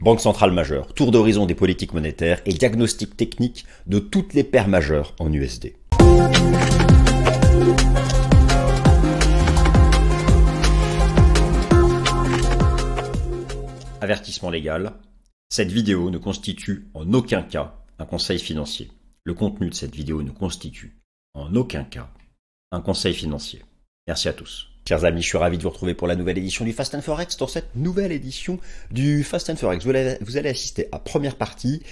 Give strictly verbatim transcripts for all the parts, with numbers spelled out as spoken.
Banque centrale majeure, tour d'horizon des politiques monétaires et diagnostic technique de toutes les paires majeures en U S D. Avertissement légal, cette vidéo ne constitue en aucun cas un conseil financier. Le contenu de cette vidéo ne constitue en aucun cas un conseil financier. Merci à tous. Chers amis, je suis ravi de vous retrouver pour la nouvelle édition du Fast and Forex. Dans cette nouvelle édition du Fast and Forex, vous allez, vous allez assister à première partie.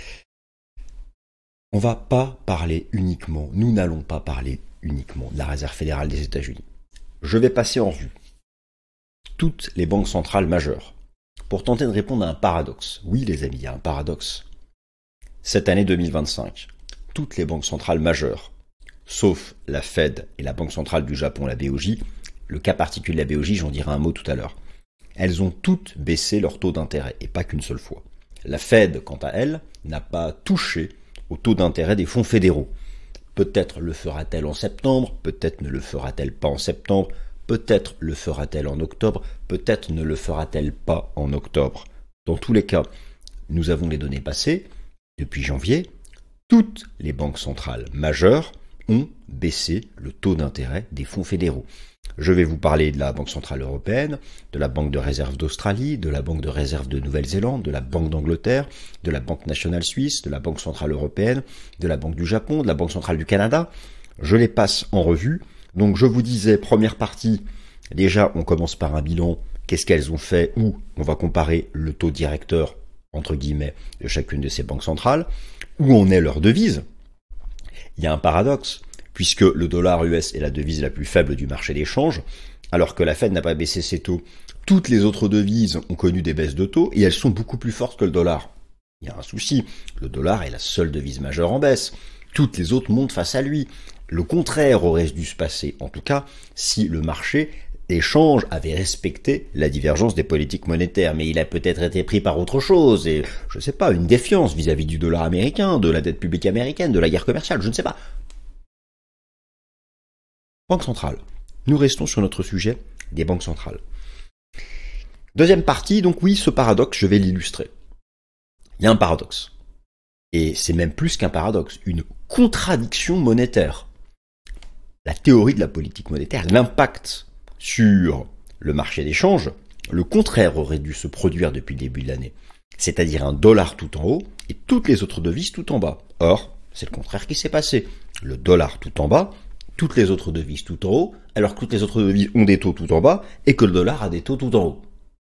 On va pas parler uniquement, nous n'allons pas parler uniquement de la Réserve fédérale des États-Unis. Je vais passer en revue toutes les banques centrales majeures pour tenter de répondre à un paradoxe. Oui les amis, il y a un paradoxe. Cette année deux mille vingt-cinq, toutes les banques centrales majeures, sauf la Fed et la Banque centrale du Japon, la B O J, le cas particulier de la B O J, j'en dirai un mot tout à l'heure, elles ont toutes baissé leur taux d'intérêt, et pas qu'une seule fois. La Fed, quant à elle, n'a pas touché au taux d'intérêt des fonds fédéraux. Peut-être le fera-t-elle en septembre, peut-être ne le fera-t-elle pas en septembre, peut-être le fera-t-elle en octobre, peut-être ne le fera-t-elle pas en octobre. Dans tous les cas, nous avons les données passées. Depuis janvier, toutes les banques centrales majeures ont baissé le taux d'intérêt des fonds fédéraux. Je vais vous parler de la Banque centrale européenne, de la Banque de réserve d'Australie, de la Banque de réserve de Nouvelle-Zélande, de la Banque d'Angleterre, de la Banque nationale suisse, de la Banque centrale européenne, de la Banque du Japon, de la Banque centrale du Canada. Je les passe en revue. Donc je vous disais, première partie, déjà on commence par un bilan, qu'est-ce qu'elles ont fait, où on va comparer le taux directeur, entre guillemets, de chacune de ces banques centrales, où en est leur devise. Il y a un paradoxe, puisque le dollar U S est la devise la plus faible du marché d'échange, alors que la Fed n'a pas baissé ses taux. Toutes les autres devises ont connu des baisses de taux, et elles sont beaucoup plus fortes que le dollar. Il y a un souci, le dollar est la seule devise majeure en baisse. Toutes les autres montent face à lui. Le contraire aurait dû se passer, en tout cas, si le marché d'échange avait respecté la divergence des politiques monétaires. Mais il a peut-être été pris par autre chose, et je ne sais pas, une défiance vis-à-vis du dollar américain, de la dette publique américaine, de la guerre commerciale, je ne sais pas. Banque centrale. Nous restons sur notre sujet des banques centrales. Deuxième partie, donc oui, ce paradoxe, je vais l'illustrer. Il y a un paradoxe. Et c'est même plus qu'un paradoxe, une contradiction monétaire. La théorie de la politique monétaire, l'impact sur le marché d'échange, le contraire aurait dû se produire depuis le début de l'année. C'est-à-dire un dollar tout en haut et toutes les autres devises tout en bas. Or, c'est le contraire qui s'est passé. Le dollar tout en bas, toutes les autres devises tout en haut, alors que toutes les autres devises ont des taux tout en bas et que le dollar a des taux tout en haut.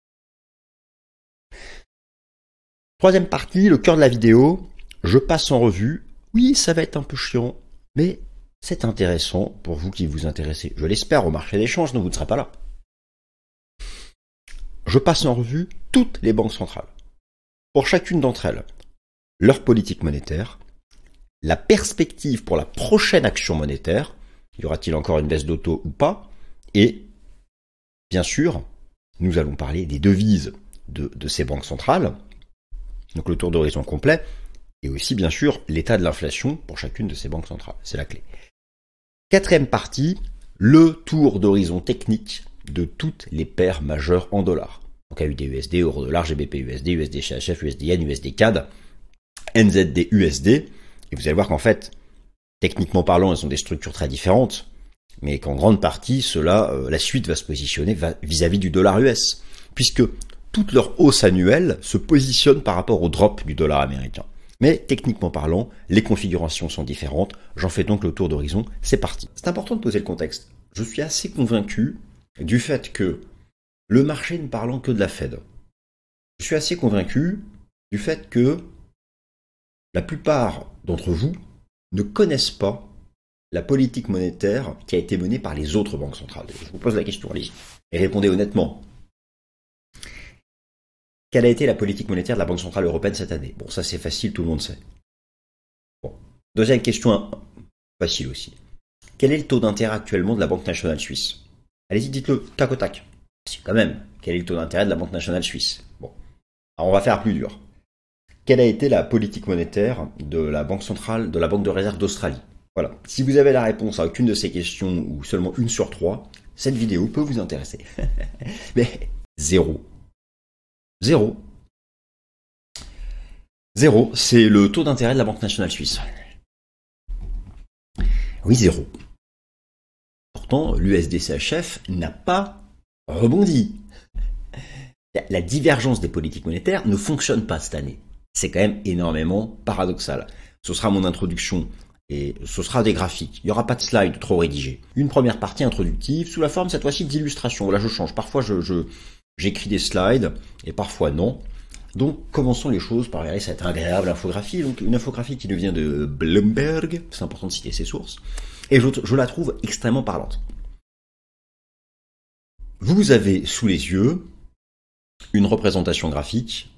Troisième partie, le cœur de la vidéo, je passe en revue. Oui, ça va être un peu chiant, mais c'est intéressant pour vous qui vous intéressez, je l'espère, au marché d'échange, sinon vous ne serez pas là. Je passe en revue toutes les banques centrales. Pour chacune d'entre elles, leur politique monétaire, la perspective pour la prochaine action monétaire, y aura-t-il encore une baisse de taux ou pas? Et, bien sûr, nous allons parler des devises de, de ces banques centrales, donc le tour d'horizon complet, et aussi, bien sûr, l'état de l'inflation pour chacune de ces banques centrales. C'est la clé. Quatrième partie, le tour d'horizon technique de toutes les paires majeures en dollars. Donc A U D U S D, euro dollar, G B P U S D, U S D C H F, U S D Yen, U S D C A D, N Z D U S D. Et vous allez voir qu'en fait, techniquement parlant, elles ont des structures très différentes, mais qu'en grande partie, cela, euh, la suite va se positionner vis-à-vis du dollar U S, puisque toute leur hausse annuelle se positionne par rapport au drop du dollar américain. Mais techniquement parlant, les configurations sont différentes. J'en fais donc le tour d'horizon. C'est parti. C'est important de poser le contexte. Je suis assez convaincu du fait que le marché ne parlant que de la Fed. Je suis assez convaincu du fait que la plupart d'entre vous ne connaissent pas la politique monétaire qui a été menée par les autres banques centrales. Je vous pose la question, allez-y. Et répondez honnêtement. Quelle a été la politique monétaire de la Banque centrale européenne cette année? Bon, ça c'est facile, tout le monde sait. Bon. Deuxième question, facile aussi. Quel est le taux d'intérêt actuellement de la Banque nationale suisse? Allez-y, dites-le, tac au tac. Si, quand même. Quel est le taux d'intérêt de la Banque nationale suisse? Bon. Alors on va faire plus dur. Quelle a été la politique monétaire de la Banque centrale, de la Banque de réserve d'Australie? Voilà. Si vous avez la réponse à aucune de ces questions, ou seulement une sur trois, cette vidéo peut vous intéresser. Mais zéro. Zéro. Zéro, c'est le taux d'intérêt de la Banque nationale suisse. Oui, zéro. Pourtant, l'U S D C H F n'a pas rebondi. La divergence des politiques monétaires ne fonctionne pas cette année. C'est quand même énormément paradoxal. Ce sera mon introduction et ce sera des graphiques. Il n'y aura pas de slide trop rédigé. Une première partie introductive sous la forme cette fois-ci d'illustration. Là, je change. Parfois, je, je, j'écris des slides et parfois non. Donc, commençons les choses par regarder cette agréable infographie. Donc, une infographie qui nous vient de Bloomberg. C'est important de citer ses sources. Et je, je la trouve extrêmement parlante. Vous avez sous les yeux une représentation graphique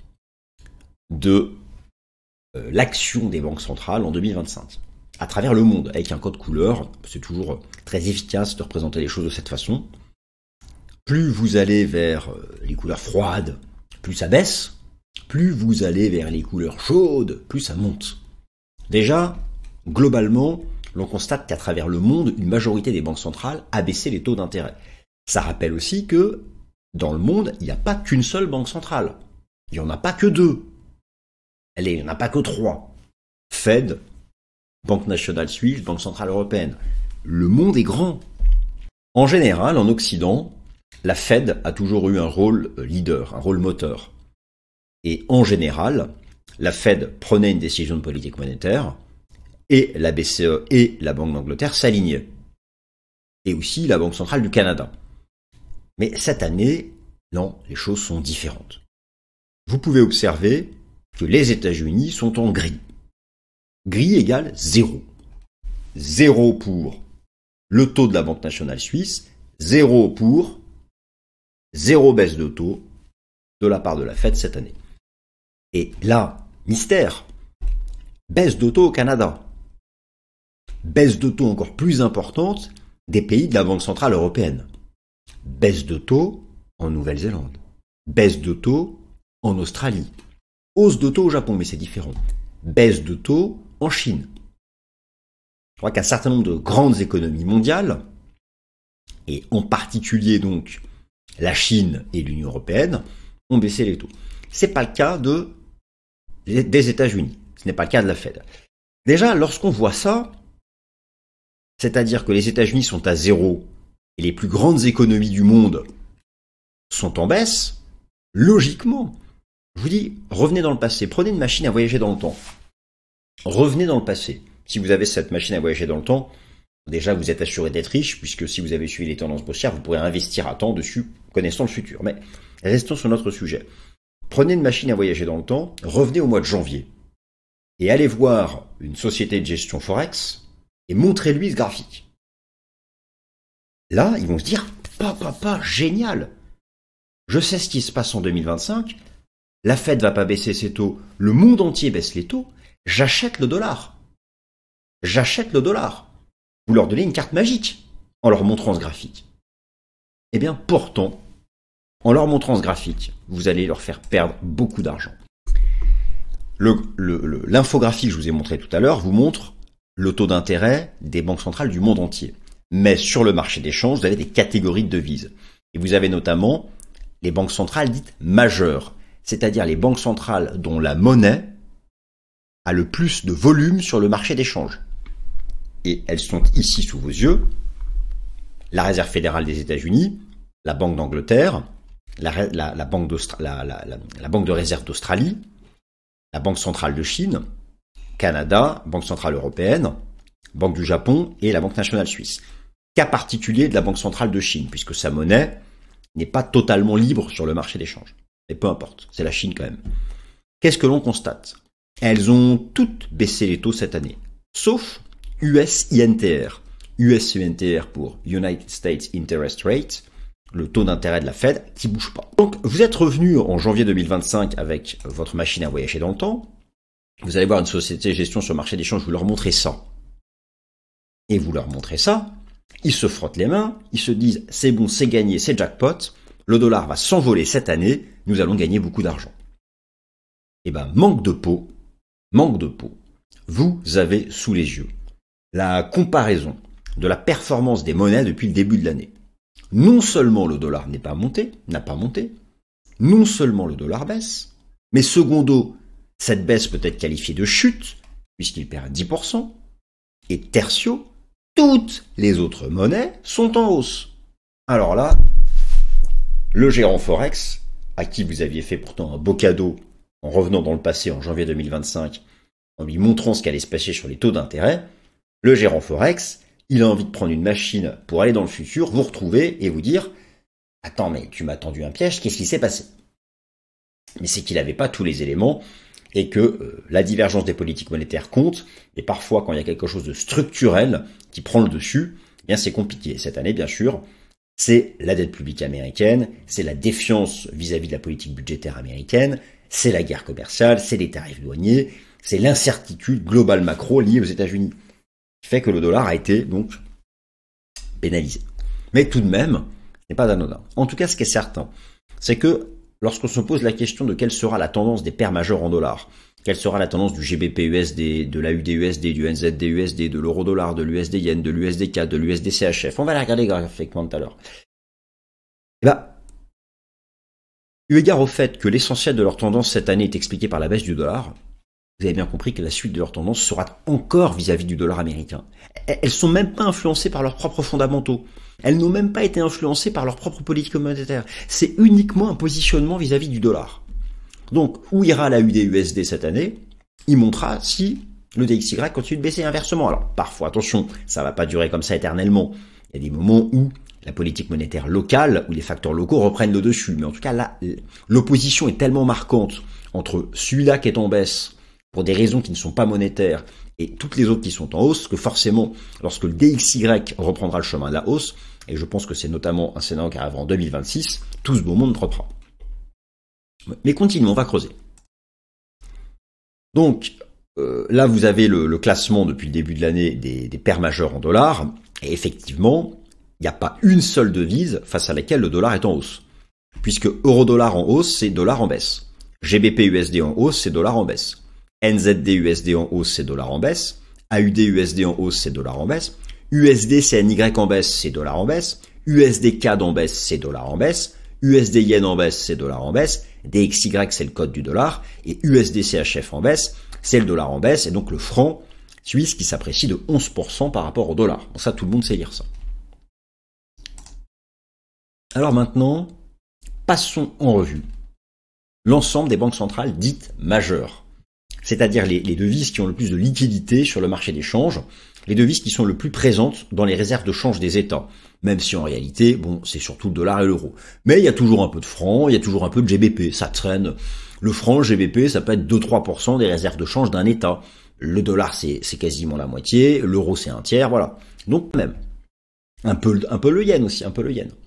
de euh, l'action des banques centrales en deux mille vingt-cinq, à travers le monde, avec un code couleur. C'est toujours très efficace de représenter les choses de cette façon. Plus vous allez vers les couleurs froides, plus ça baisse. Plus vous allez vers les couleurs chaudes, plus ça monte. Déjà, globalement, l'on constate qu'à travers le monde, une majorité des banques centrales a baissé les taux d'intérêt. Ça rappelle aussi que dans le monde, il n'y a pas qu'une seule banque centrale. Il n'y en a pas que deux. Allez, il n'y en a pas que trois. Fed, Banque nationale suisse, Banque centrale européenne. Le monde est grand. En général, en Occident, la Fed a toujours eu un rôle leader, un rôle moteur. Et en général, la Fed prenait une décision de politique monétaire et la B C E et la Banque d'Angleterre s'alignaient. Et aussi la Banque centrale du Canada. Mais cette année, non, les choses sont différentes. Vous pouvez observer que les États-Unis sont en gris. Gris égale zéro. Zéro pour le taux de la Banque nationale suisse, zéro pour zéro baisse de taux de la part de la Fed cette année. Et là, mystère, baisse de taux au Canada. Baisse de taux encore plus importante des pays de la Banque centrale européenne. Baisse de taux en Nouvelle-Zélande. Baisse de taux en Australie. Hausse de taux au Japon, mais c'est différent. Baisse de taux en Chine. Je crois qu'un certain nombre de grandes économies mondiales, et en particulier donc la Chine et l'Union européenne, ont baissé les taux. C'est pas le cas de, des États-Unis. Ce n'est pas le cas de la Fed. Déjà, lorsqu'on voit ça, c'est-à-dire que les États-Unis sont à zéro et les plus grandes économies du monde sont en baisse, logiquement, je vous dis, revenez dans le passé, prenez une machine à voyager dans le temps. Revenez dans le passé. Si vous avez cette machine à voyager dans le temps, déjà vous êtes assuré d'être riche, puisque si vous avez suivi les tendances boursières, vous pourrez investir à temps dessus, connaissant le futur. Mais restons sur notre sujet. Prenez une machine à voyager dans le temps, revenez au mois de janvier, et allez voir une société de gestion Forex, et montrez-lui ce graphique. Là, ils vont se dire, papa, papa, génial! Je sais ce qui se passe en deux mille vingt-cinq, la Fed va pas baisser ses taux, le monde entier baisse les taux, j'achète le dollar. J'achète le dollar. Vous leur donnez une carte magique en leur montrant ce graphique. Eh bien, pourtant, en leur montrant ce graphique, vous allez leur faire perdre beaucoup d'argent. Le, le, le, l'infographie que je vous ai montré tout à l'heure vous montre le taux d'intérêt des banques centrales du monde entier. Mais sur le marché des changes, vous avez des catégories de devises. Et vous avez notamment les banques centrales dites majeures, c'est-à-dire les banques centrales dont la monnaie a le plus de volume sur le marché des changes. Et elles sont ici sous vos yeux. La Réserve fédérale des États-Unis, la Banque d'Angleterre, la, la, la, banque la, la, la, la Banque de réserve d'Australie, la Banque centrale de Chine, Canada, Banque centrale européenne, Banque du Japon et la Banque nationale suisse. Cas particulier de la Banque centrale de Chine, puisque sa monnaie n'est pas totalement libre sur le marché des changes. Mais peu importe, c'est la Chine quand même. Qu'est-ce que l'on constate? Elles ont toutes baissé les taux cette année, sauf U S I N T R. U S I N T R pour United States Interest Rate, le taux d'intérêt de la Fed qui bouge pas. Donc vous êtes revenu en janvier deux mille vingt-cinq avec votre machine à voyager dans le temps. Vous allez voir une société de gestion sur le marché des changes, vous leur montrez ça. Et vous leur montrez ça, ils se frottent les mains, ils se disent c'est bon, c'est gagné, c'est jackpot, le dollar va s'envoler cette année, nous allons gagner beaucoup d'argent. Eh ben, manque de peau, manque de peau. Vous avez sous les yeux la comparaison de la performance des monnaies depuis le début de l'année. Non seulement le dollar n'est pas monté, n'a pas monté, non seulement le dollar baisse, mais secondo, Cette baisse peut être qualifiée de chute, puisqu'il perd dix pour cent. Et tertio, toutes les autres monnaies sont en hausse. Alors là, le gérant Forex, à qui vous aviez fait pourtant un beau cadeau en revenant dans le passé en janvier deux mille vingt-cinq, en lui montrant ce qu'allait se passer sur les taux d'intérêt, le gérant Forex, il a envie de prendre une machine pour aller dans le futur, vous retrouver et vous dire « Attends, mais tu m'as tendu un piège, qu'est-ce qui s'est passé ?» Mais c'est qu'il n'avait pas tous les éléments et que euh, la divergence des politiques monétaires compte, et parfois quand il y a quelque chose de structurel qui prend le dessus, eh bien c'est compliqué. Cette année, bien sûr, c'est la dette publique américaine, c'est la défiance vis-à-vis de la politique budgétaire américaine, c'est la guerre commerciale, c'est les tarifs douaniers, c'est l'incertitude globale macro liée aux États-Unis, qui fait que le dollar a été donc pénalisé. Mais tout de même, ce n'est pas anodin. En tout cas, ce qui est certain, c'est que lorsqu'on se pose la question de quelle sera la tendance des paires majeures en dollars, quelle sera la tendance du G B P U S D, de l'A U D U S D, du N Z D U S D, de l'euro-dollar, de l'U S D yen, de l'U S D C A D, de l'U S D C H F, on va la regarder graphiquement tout à l'heure. Et bah, eu égard au fait que l'essentiel de leur tendance cette année est expliqué par la baisse du dollar, vous avez bien compris que la suite de leur tendance sera encore vis-à-vis du dollar américain. Elles sont même pas influencées par leurs propres fondamentaux. Elles n'ont même pas été influencées par leur propre politique monétaire. C'est uniquement un positionnement vis-à-vis du dollar. Donc, où ira la U D U S D cette année? Il montrera si le D X Y continue de baisser inversement. Alors, parfois, attention, ça va pas durer comme ça éternellement. Il y a des moments où la politique monétaire locale, où les facteurs locaux reprennent le dessus. Mais en tout cas, là, l'opposition est tellement marquante entre celui-là qui est en baisse pour des raisons qui ne sont pas monétaires et toutes les autres qui sont en hausse, que forcément, lorsque le D X Y reprendra le chemin de la hausse, et je pense que c'est notamment un scénario qui arrivera en deux mille vingt-six, tout ce beau monde reprend. Mais continuons, on va creuser. Donc, euh, là, vous avez le, le classement depuis le début de l'année des, des paires majeures en dollars, et effectivement, il n'y a pas une seule devise face à laquelle le dollar est en hausse. Puisque euro-dollar en hausse, c'est dollar en baisse. G B P U S D en hausse, c'est dollar en baisse. N Z D U S D en hausse, c'est dollar en baisse. A U D U S D en hausse, c'est dollar en baisse. U S D C N Y en baisse, c'est dollar en baisse. U S D C A D en baisse, c'est dollar en baisse. U S D yen en baisse, c'est dollar en baisse. D X Y, c'est le code du dollar. Et U S D C H F en baisse, c'est le dollar en baisse. Et donc le franc suisse qui s'apprécie de onze pour cent par rapport au dollar. Bon, ça, tout le monde sait lire ça. Alors maintenant, passons en revue l'ensemble des banques centrales dites majeures. C'est-à-dire les, les devises qui ont le plus de liquidité sur le marché des changes, les devises qui sont le plus présentes dans les réserves de change des États, même si en réalité, bon, c'est surtout le dollar et l'euro. Mais il y a toujours un peu de franc, il y a toujours un peu de G B P, ça traîne. Le franc, le G B P, ça peut être deux à trois pour cent des réserves de change d'un État. Le dollar, c'est, c'est quasiment la moitié, l'euro, c'est un tiers, voilà. Donc même, un peu, un peu le yen aussi, un peu le yen.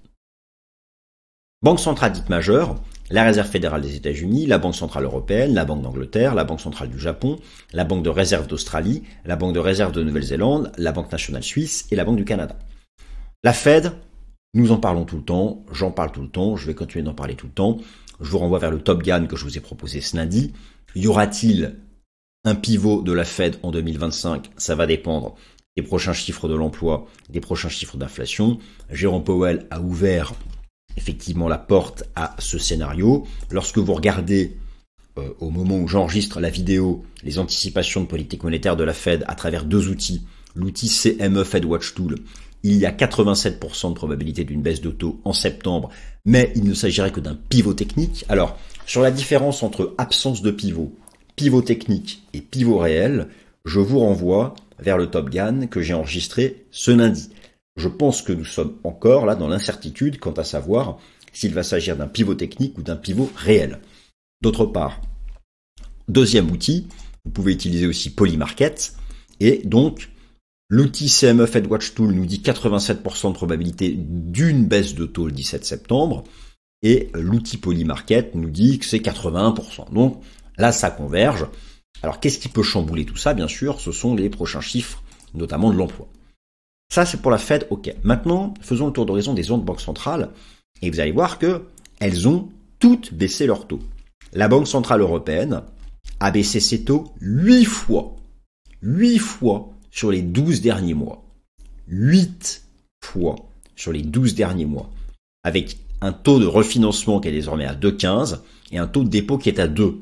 Banque centrale dite majeure, la Réserve fédérale des États-Unis, la Banque centrale européenne, la Banque d'Angleterre, la Banque centrale du Japon, la Banque de réserve d'Australie, la Banque de réserve de Nouvelle-Zélande, la Banque nationale suisse et la Banque du Canada. La Fed, nous en parlons tout le temps, j'en parle tout le temps, je vais continuer d'en parler tout le temps. Je vous renvoie vers le Top Gun que je vous ai proposé ce lundi. Y aura-t-il un pivot de la Fed en deux mille vingt-cinq? Ça va dépendre des prochains chiffres de l'emploi, des prochains chiffres d'inflation. Jérôme Powell a ouvert effectivement la porte à ce scénario. Lorsque vous regardez euh, au moment où j'enregistre la vidéo les anticipations de politique monétaire de la Fed à travers deux outils, l'outil C M E Fed Watch Tool, il y a quatre-vingt-sept pour cent de probabilité d'une baisse de taux en septembre, mais il ne s'agirait que d'un pivot technique. Alors, sur la différence entre absence de pivot, pivot technique et pivot réel, je vous renvoie vers le Top Gun que j'ai enregistré ce lundi. Je pense que nous sommes encore là dans l'incertitude quant à savoir s'il va s'agir d'un pivot technique ou d'un pivot réel. D'autre part, deuxième outil, vous pouvez utiliser aussi Polymarket, et donc l'outil C M E Fed Watch Tool nous dit quatre-vingt-sept pour cent de probabilité d'une baisse de taux le dix-sept septembre, et l'outil Polymarket nous dit que c'est quatre-vingt-un pour cent. Donc là, ça converge. Alors qu'est-ce qui peut chambouler tout ça? Bien sûr, ce sont les prochains chiffres, notamment de l'emploi. Ça, c'est pour la Fed, ok. Maintenant, faisons le tour d'horizon des autres banques centrales, et vous allez voir que elles ont toutes baissé leurs taux. La Banque centrale européenne a baissé ses taux huit fois. huit fois sur les douze derniers mois. huit fois sur les douze derniers mois. Avec un taux de refinancement qui est désormais à deux virgule quinze et un taux de dépôt qui est à deux.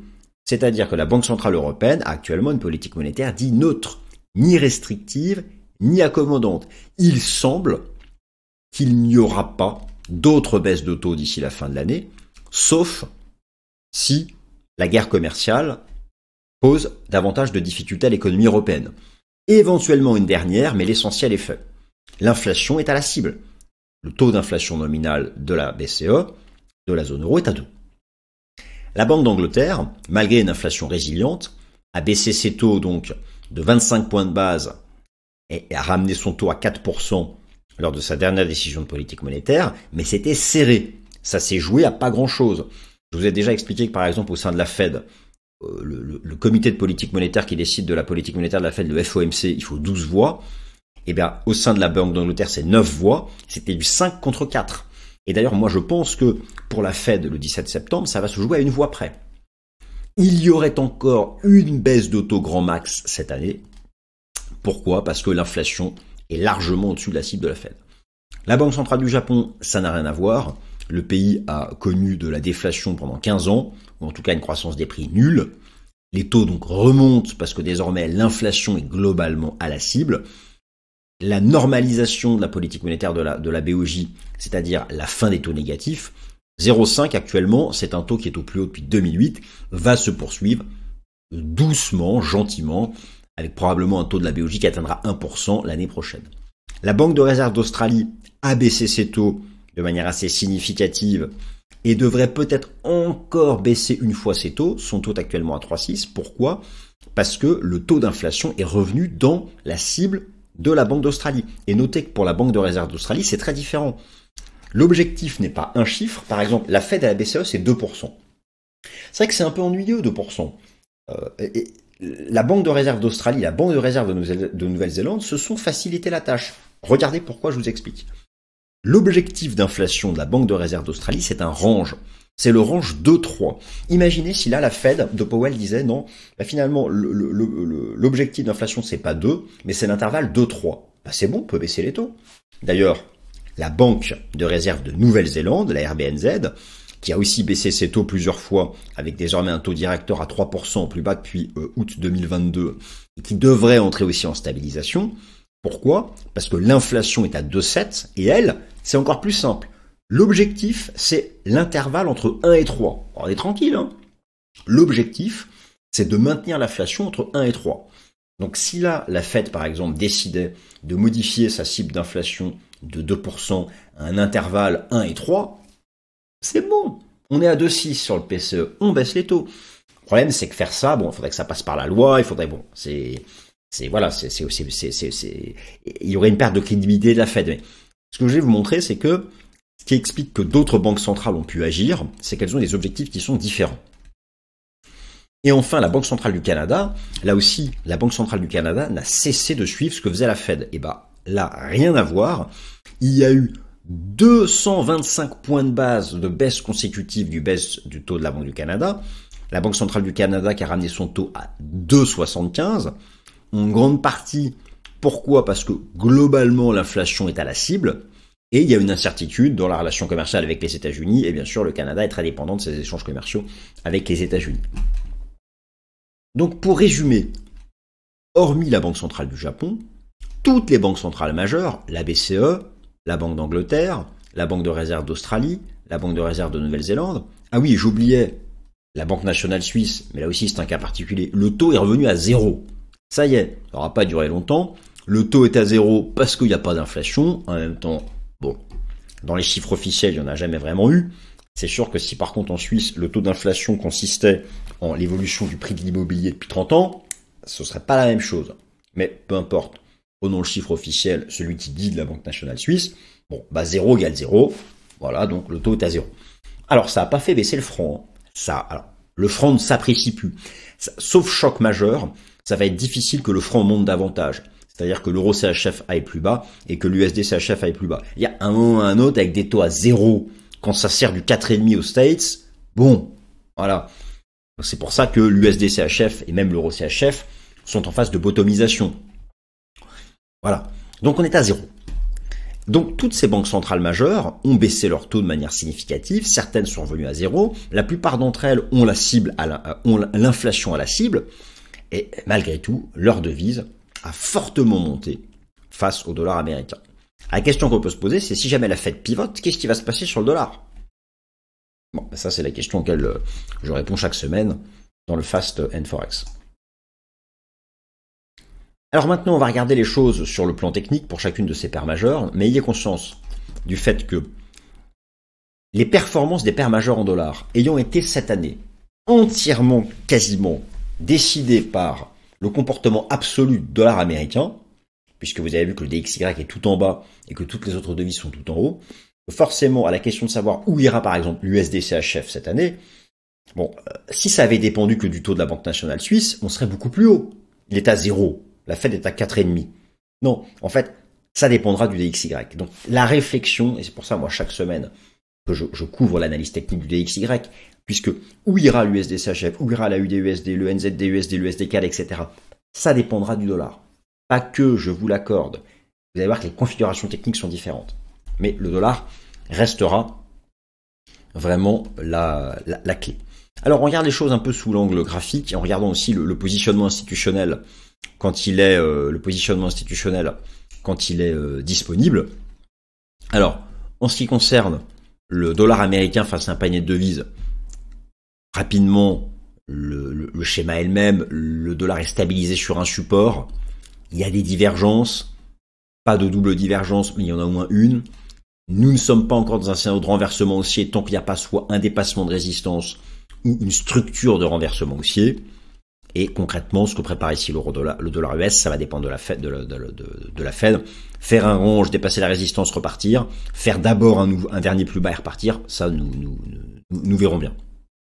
C'est-à-dire que la Banque Centrale Européenne a actuellement une politique monétaire dite neutre, ni restrictive, ni accommodante. Il semble qu'il n'y aura pas d'autres baisses de taux d'ici la fin de l'année, sauf si la guerre commerciale pose davantage de difficultés à l'économie européenne. Éventuellement une dernière, mais l'essentiel est fait. L'inflation est à la cible. Le taux d'inflation nominal de la B C E, de la zone euro, est à deux. La Banque d'Angleterre, malgré une inflation résiliente, a baissé ses taux donc de vingt-cinq points de base et a ramené son taux à quatre pour cent lors de sa dernière décision de politique monétaire, mais c'était serré. Ça s'est joué à pas grand-chose. Je vous ai déjà expliqué que par exemple au sein de la Fed, euh, le, le, le comité de politique monétaire qui décide de la politique monétaire de la Fed, le F O M C, il faut douze voix. Et bien au sein de la Banque d'Angleterre, c'est neuf voix. C'était du cinq contre quatre. Et d'ailleurs, moi je pense que pour la Fed le dix-sept septembre, ça va se jouer à une voix près. Il y aurait encore une baisse de taux grand max cette année. Pourquoi ? Parce que l'inflation est largement au-dessus de la cible de la Fed. La Banque centrale du Japon, ça n'a rien à voir. Le pays a connu de la déflation pendant quinze ans, ou en tout cas une croissance des prix nulle. Les taux donc remontent parce que désormais l'inflation est globalement à la cible. La normalisation de la politique monétaire de la, de la B O J, c'est-à-dire la fin des taux négatifs, zéro virgule cinq actuellement, c'est un taux qui est au plus haut depuis deux mille huit, va se poursuivre doucement, gentiment, avec probablement un taux de la B O J qui atteindra un pour cent l'année prochaine. La Banque de réserve d'Australie a baissé ses taux de manière assez significative et devrait peut-être encore baisser une fois ses taux. Son taux est actuellement à trois virgule six. Pourquoi ? Parce que le taux d'inflation est revenu dans la cible de la Banque d'Australie. Et notez que pour la Banque de réserve d'Australie, c'est très différent. L'objectif n'est pas un chiffre. Par exemple, la Fed à la B C E, c'est deux pour cent. C'est vrai que c'est un peu ennuyeux, deux pour cent. Euh, et la Banque de réserve d'Australie, la Banque de réserve de Nouvelle-Zélande se sont facilité la tâche. Regardez pourquoi, je vous explique. L'objectif d'inflation de la Banque de réserve d'Australie, c'est un range. C'est le range deux trois. Imaginez si là, la Fed de Powell disait non, bah finalement, le, le, le, l'objectif d'inflation, c'est pas deux, mais c'est l'intervalle deux trois. Bah c'est bon, on peut baisser les taux. D'ailleurs, la Banque de réserve de Nouvelle-Zélande, la R B N Z, qui a aussi baissé ses taux plusieurs fois, avec désormais un taux directeur à trois pour cent plus bas depuis euh, août deux mille vingt-deux, et qui devrait entrer aussi en stabilisation. Pourquoi ? Parce que l'inflation est à deux virgule sept, et elle, c'est encore plus simple. L'objectif, c'est l'intervalle entre un et trois. On est tranquille, hein ? L'objectif, c'est de maintenir l'inflation entre un et trois. Donc si là, la Fed, par exemple, décidait de modifier sa cible d'inflation de deux pour cent à un intervalle un et trois, c'est bon. On est à deux virgule six sur le P C E, on baisse les taux. Le problème, c'est que faire ça, bon, il faudrait que ça passe par la loi, il faudrait, bon, c'est, c'est, voilà, c'est, c'est, c'est, c'est, c'est, c'est, il y aurait une perte de crédibilité de la Fed. Mais ce que je vais vous montrer, c'est que ce qui explique que d'autres banques centrales ont pu agir, c'est qu'elles ont des objectifs qui sont différents. Et enfin, la Banque centrale du Canada, là aussi, la Banque centrale du Canada n'a cessé de suivre ce que faisait la Fed. Et bah, là, rien à voir. Il y a eu deux cent vingt-cinq points de base de baisse consécutive du baisse du taux de la Banque du Canada. La Banque centrale du Canada qui a ramené son taux à deux virgule soixante-quinze. En grande partie, pourquoi ? Parce que globalement, l'inflation est à la cible. Et il y a une incertitude dans la relation commerciale avec les États-Unis. Et bien sûr, le Canada est très dépendant de ses échanges commerciaux avec les États-Unis. Donc, pour résumer, hormis la Banque centrale du Japon, toutes les banques centrales majeures, la B C E, la Banque d'Angleterre, la Banque de réserve d'Australie, la Banque de réserve de Nouvelle-Zélande, ah oui, j'oubliais la Banque nationale suisse, mais là aussi c'est un cas particulier, le taux est revenu à zéro. Ça y est, ça n'aura pas duré longtemps, le taux est à zéro parce qu'il n'y a pas d'inflation, en même temps, bon, dans les chiffres officiels, il n'y en a jamais vraiment eu. C'est sûr que si par contre en Suisse, le taux d'inflation consistait en l'évolution du prix de l'immobilier depuis trente ans, ce serait pas la même chose. Mais peu importe, prenons le chiffre officiel, celui qui guide la Banque nationale suisse, bon, bah zéro égale zéro, voilà, donc le taux est à zéro. Alors ça n'a pas fait baisser le franc, ça, alors, le franc ne s'apprécie plus. Ça, sauf choc majeur, ça va être difficile que le franc monte davantage. C'est-à-dire que l'euro C H F aille plus bas et que l'U S D C H F aille plus bas. Il y a un moment ou un autre avec des taux à zéro, quand ça sert du quatre virgule cinq aux States, bon, voilà. C'est pour ça que l'U S D C H F et même l'euro C H F sont en phase de bottomisation. Voilà. Donc on est à zéro. Donc toutes ces banques centrales majeures ont baissé leur taux de manière significative, certaines sont revenues à zéro, la plupart d'entre elles ont la cible à la, ont l'inflation à la cible, et malgré tout, leur devise a fortement monté face au dollar américain. La question qu'on peut se poser, c'est si jamais la Fed pivote, qu'est-ce qui va se passer sur le dollar? Bon, ça c'est la question auquel je réponds chaque semaine dans le Fast and Forex. Alors maintenant, on va regarder les choses sur le plan technique pour chacune de ces paires majeures, mais ayez conscience du fait que les performances des paires majeures en dollars ayant été cette année entièrement, quasiment, décidées par le comportement absolu du dollar américain, puisque vous avez vu que le D X Y est tout en bas et que toutes les autres devises sont tout en haut, forcément, à la question de savoir où ira par exemple l'U S D C H F cette année, bon, euh, si ça avait dépendu que du taux de la Banque nationale suisse, on serait beaucoup plus haut. Il est à zéro. La Fed est à quatre virgule cinq. Non, en fait, ça dépendra du D X Y. Donc, la réflexion, et c'est pour ça, moi, chaque semaine, que je, je couvre l'analyse technique du D X Y, puisque où ira l'U S D C H F, où ira la U D U S D, le N Z D U S D, le U S D C A D, et cetera. Ça dépendra du dollar. Pas que, je vous l'accorde. Vous allez voir que les configurations techniques sont différentes. Mais le dollar restera vraiment la, la, la clé. Alors, on regarde les choses un peu sous l'angle graphique, et en regardant aussi le, le positionnement institutionnel quand il est euh, le positionnement institutionnel quand il est euh, disponible. Alors, en ce qui concerne le dollar américain face à un panier de devises, rapidement, le, le, le schéma est le même, le dollar est stabilisé sur un support, il y a des divergences, pas de double divergence, mais il y en a au moins une. Nous ne sommes pas encore dans un scénario de renversement haussier tant qu'il n'y a pas soit un dépassement de résistance ou une structure de renversement haussier. Et concrètement, ce que prépare ici l'euro dollar, le dollar U S, ça va dépendre de la Fed, de la, de, de, de la Fed. Faire un range, dépasser la résistance, repartir. Faire d'abord un, un dernier plus bas et repartir. Ça, nous, nous, nous, nous verrons bien.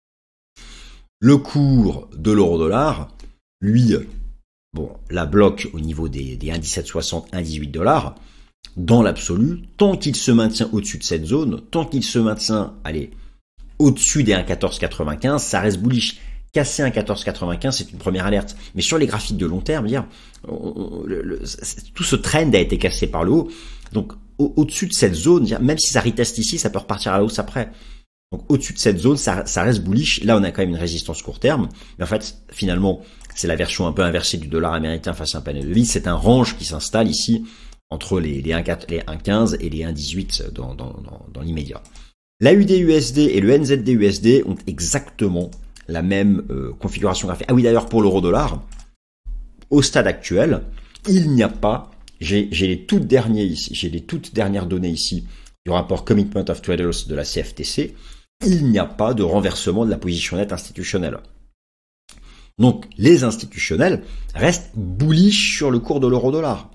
Le cours de l'euro dollar, lui, bon, la bloque au niveau des, des un virgule dix-sept soixante, un virgule dix-huit dollars. Dans l'absolu, tant qu'il se maintient au-dessus de cette zone, tant qu'il se maintient, allez, au-dessus des un virgule quatorze quatre-vingt-quinze, ça reste bullish. Casser un quatorze quatre-vingt-quinze, c'est une première alerte. Mais sur les graphiques de long terme, dire, on, le, le, tout ce trend a été cassé par le haut. Donc, au, au-dessus de cette zone, dire, même si ça reteste ici, ça peut repartir à la hausse après. Donc, au-dessus de cette zone, ça, ça reste bullish. Là, on a quand même une résistance court terme. Mais en fait, finalement, c'est la version un peu inversée du dollar américain face à un panier de devises. C'est un range qui s'installe ici entre les, les un virgule quinze et les un virgule dix-huit dans, dans, dans, dans l'immédiat. La U D U S D et le N Z D U S D ont exactement la même euh, configuration graphique. Ah oui, d'ailleurs, pour l'euro-dollar, au stade actuel, il n'y a pas, j'ai les toutes dernières ici, j'ai les toutes dernières données ici du rapport Commitment of Traders de la C F T C, il n'y a pas de renversement de la position nette institutionnelle. Donc, les institutionnels restent bullish sur le cours de l'euro-dollar.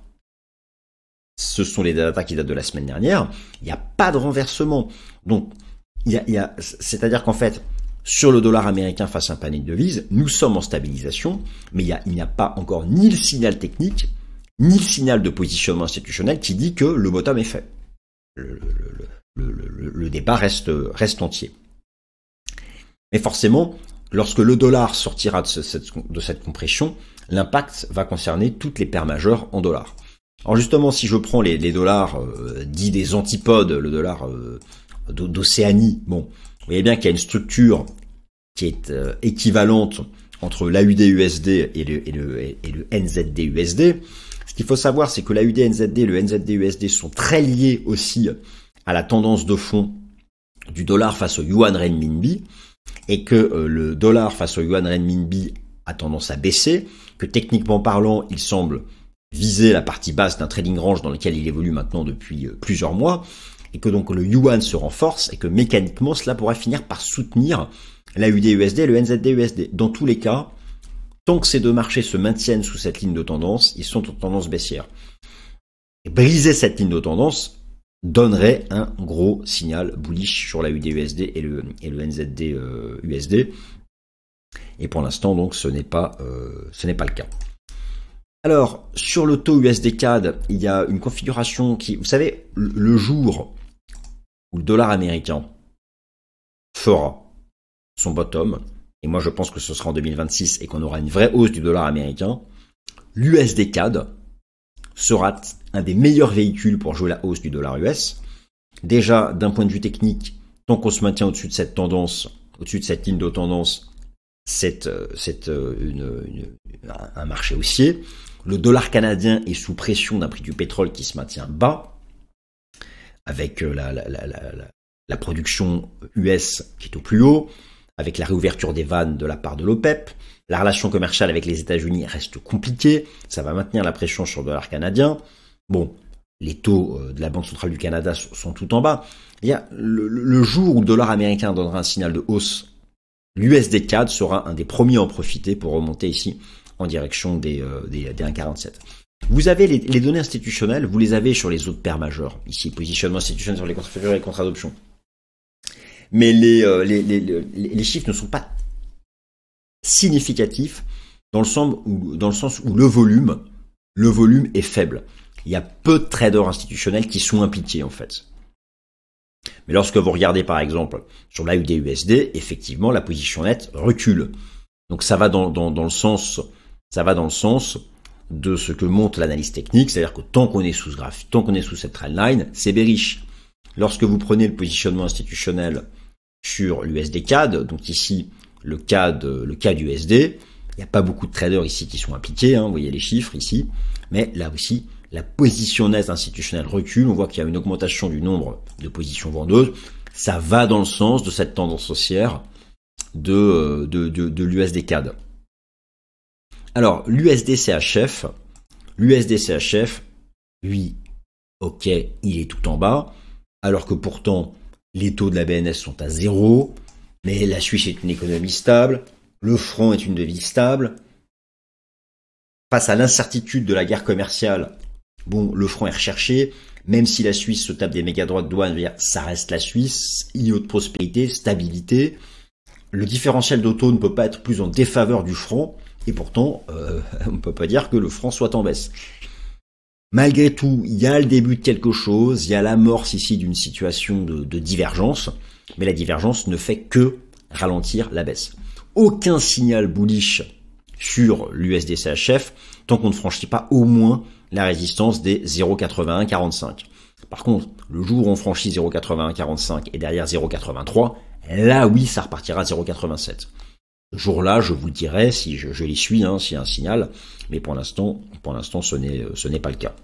Ce sont les datas qui datent de la semaine dernière. Il n'y a pas de renversement. Donc, il y a, il y a, c'est-à-dire qu'en fait, sur le dollar américain face à un panier de devises, nous sommes en stabilisation, mais il y a, il n'y a pas encore ni le signal technique, ni le signal de positionnement institutionnel qui dit que le bottom est fait. Le, le, le, le, le débat reste, reste entier. Mais forcément, lorsque le dollar sortira de, ce, cette, de cette compression, l'impact va concerner toutes les paires majeures en dollars. Alors justement, si je prends les, les dollars euh, dits des antipodes, le dollar euh, d'Océanie, bon, vous voyez bien qu'il y a une structure qui est euh, équivalente entre l'A U D U S D et le, et le, et le N Z D U S D. Ce qu'il faut savoir, c'est que l'A U D N Z D et le N Z D U S D sont très liés aussi à la tendance de fond du dollar face au yuan renminbi, et que euh, le dollar face au yuan renminbi a tendance à baisser, que techniquement parlant, il semble viser la partie basse d'un trading range dans lequel il évolue maintenant depuis euh, plusieurs mois, et que donc le yuan se renforce, et que mécaniquement cela pourrait finir par soutenir l'A U D U S D et le N Z D U S D. Dans tous les cas, tant que ces deux marchés se maintiennent sous cette ligne de tendance, ils sont en tendance baissière. Et briser cette ligne de tendance donnerait un gros signal bullish sur l'A U D U S D et le, et le N Z D U S D. Et pour l'instant, donc, ce n'est pas, euh, ce n'est pas le cas. Alors, sur le taux U S D C A D, il y a une configuration qui, vous savez, le jour où le dollar américain fera son bottom, et moi je pense que ce sera en deux mille vingt-six et qu'on aura une vraie hausse du dollar américain, l'U S D C A D sera un des meilleurs véhicules pour jouer la hausse du dollar U S. Déjà, d'un point de vue technique, tant qu'on se maintient au-dessus de cette tendance, au-dessus de cette ligne de tendance, c'est, c'est une, une, un marché haussier. Le dollar canadien est sous pression d'un prix du pétrole qui se maintient bas, avec la, la, la, la, la production U S qui est au plus haut, avec la réouverture des vannes de la part de l'OPEP. La relation commerciale avec les États-Unis reste compliquée, ça va maintenir la pression sur le dollar canadien. Bon, les taux de la Banque centrale du Canada sont tout en bas. Il y a le, le jour où le dollar américain donnera un signal de hausse, l'U S D C A D sera un des premiers à en profiter pour remonter ici en direction des, euh, des, des un virgule quarante-sept. Vous avez les, les données institutionnelles, vous les avez sur les autres paires majeures. Ici, positionnement institutionnel sur les contrats futurs et les contrats d'option. Mais les, euh, les, les, les, les chiffres ne sont pas significatifs dans le sens où, dans le sens où le volume, le volume est faible. Il y a peu de traders institutionnels qui sont impliqués en fait. Mais lorsque vous regardez par exemple sur l'A U D U S D, effectivement la position nette recule. Donc ça va dans, dans, dans le sens, ça va dans le sens de ce que montre l'analyse technique, c'est-à-dire que tant qu'on est sous ce graphique, tant qu'on est sous cette trendline, c'est bearish. Lorsque vous prenez le positionnement institutionnel sur l'U S D C A D, donc ici le C A D, le C A D U S D, il n'y a pas beaucoup de traders ici qui sont impliqués, hein, vous voyez les chiffres ici, mais là aussi la position nette institutionnelle recule, on voit qu'il y a une augmentation du nombre de positions vendeuses, ça va dans le sens de cette tendance haussière de, de, de, de l'U S D C A D. Alors, l'U S D C H F, l'U S D C H F, lui, ok, il est tout en bas, alors que pourtant, les taux de la B N S sont à zéro, mais la Suisse est une économie stable, le franc est une devise stable. Face à l'incertitude de la guerre commerciale, bon, le franc est recherché, même si la Suisse se tape des méga droits de douane, ça reste la Suisse, I O de prospérité, stabilité. Le différentiel d'auto ne peut pas être plus en défaveur du franc, et pourtant, euh, on ne peut pas dire que le franc soit en baisse. Malgré tout, il y a le début de quelque chose, il y a l'amorce ici d'une situation de, de divergence, mais la divergence ne fait que ralentir la baisse. Aucun signal bullish sur l'U S D C H F tant qu'on ne franchit pas au moins la résistance des zéro virgule quatre-vingt-un quarante-cinq. Par contre, le jour où on franchit zéro virgule quatre-vingt-un quarante-cinq et derrière zéro virgule quatre-vingt-trois, là oui, ça repartira à zéro virgule quatre-vingt-sept. Ce jour-là, je vous le dirai si je, je les suis, hein, s'il y a un signal, mais pour l'instant, pour l'instant, ce n'est, ce n'est pas le cas.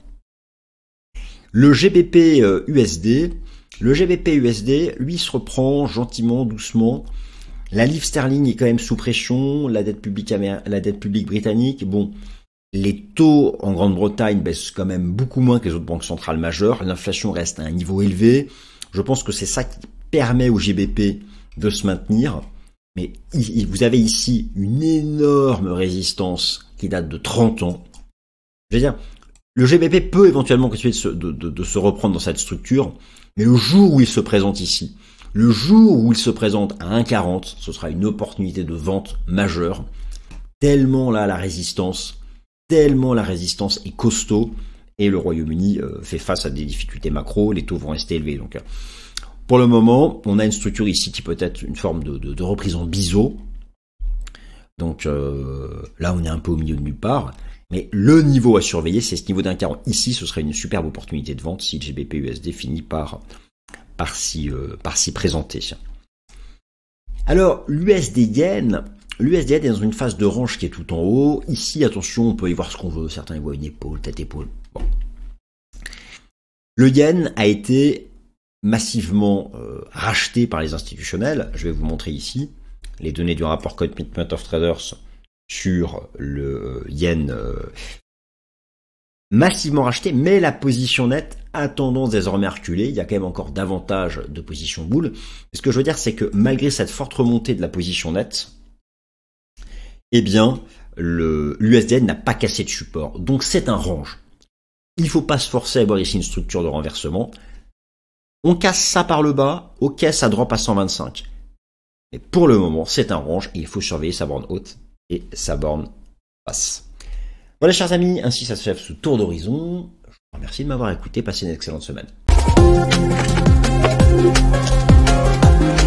Le G B P U S D, le G B P U S D, lui, se reprend gentiment, doucement. La livre sterling est quand même sous pression, la dette publique, la dette publique britannique, bon, les taux en Grande-Bretagne baissent quand même beaucoup moins que les autres banques centrales majeures, l'inflation reste à un niveau élevé. Je pense que c'est ça qui permet au G B P de se maintenir. Mais vous avez ici une énorme résistance qui date de trente ans. Je veux dire, le G B P peut éventuellement continuer de se, de, de, de se reprendre dans cette structure, mais le jour où il se présente ici, le jour où il se présente à un virgule quarante, ce sera une opportunité de vente majeure. Tellement là la résistance, tellement la résistance est costaud, et le Royaume-Uni euh, fait face à des difficultés macro, les taux vont rester élevés. Donc, pour le moment, on a une structure ici qui peut être une forme de, de, de reprise en biseau. Donc euh, là, on est un peu au milieu de nulle part. Mais le niveau à surveiller, c'est ce niveau d'un virgule quarante. Ici, ce serait une superbe opportunité de vente si le G B P U S D finit par, par, s'y, euh, par s'y présenter. Alors, l'U S D Yen, l'U S D Yen est dans une phase de range qui est tout en haut. Ici, attention, on peut y voir ce qu'on veut. Certains y voient une épaule, tête-épaule. Bon. Le yen a été massivement euh, racheté par les institutionnels. Je vais vous montrer ici les données du rapport Commitment of Traders sur le yen euh, massivement racheté, mais la position nette a tendance désormais à reculer. Il y a quand même encore davantage de positions bull. Ce que je veux dire, c'est que malgré cette forte remontée de la position nette, eh bien, le, l'U S D N n'a pas cassé de support. Donc c'est un range. Il ne faut pas se forcer à avoir ici une structure de renversement. On casse ça par le bas, ok, ça drop à cent vingt-cinq. Mais pour le moment, c'est un range et il faut surveiller sa borne haute et sa borne basse. Voilà, chers amis, ainsi ça s'achève ce tour d'horizon. Je vous remercie de m'avoir écouté. Passez une excellente semaine.